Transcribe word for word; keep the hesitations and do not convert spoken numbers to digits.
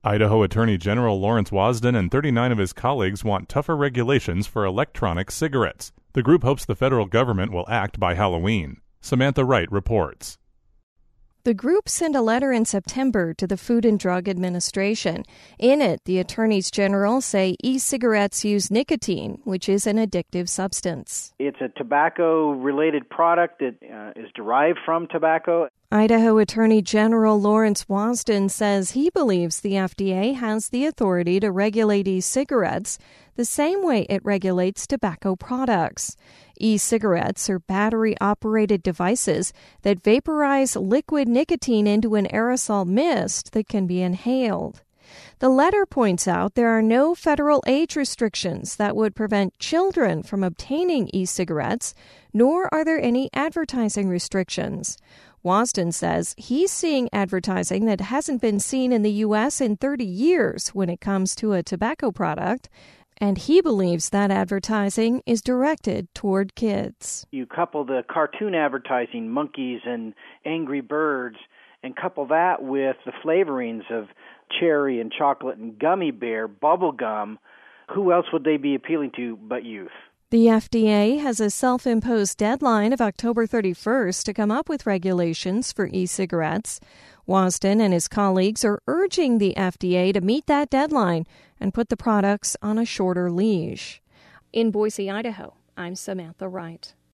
Idaho Attorney General Lawrence Wasden and thirty-nine of his colleagues want tougher regulations for electronic cigarettes. The group hopes the federal government will act by Halloween. Samantha Wright reports. The group sent a letter in September to the Food and Drug Administration. In it, the attorneys general say e-cigarettes use nicotine, which is an addictive substance. It's a tobacco-related product that uh, is derived from tobacco. Idaho Attorney General Lawrence Wasden says he believes the F D A has the authority to regulate e-cigarettes the same way it regulates tobacco products. E-cigarettes are battery-operated devices that vaporize liquid nicotine into an aerosol mist that can be inhaled. The letter points out there are no federal age restrictions that would prevent children from obtaining e-cigarettes, nor are there any advertising restrictions. Wasden says he's seeing advertising that hasn't been seen in the U S in thirty years when it comes to a tobacco product, and he believes that advertising is directed toward kids. You couple the cartoon advertising, monkeys and angry birds, and couple that with the flavorings of cherry and chocolate and gummy bear, bubble gum. Who else would they be appealing to but youth? The F D A has a self-imposed deadline of October thirty-first to come up with regulations for e-cigarettes. Wasden and his colleagues are urging the F D A to meet that deadline and put the products on a shorter leash. In Boise, Idaho, I'm Samantha Wright.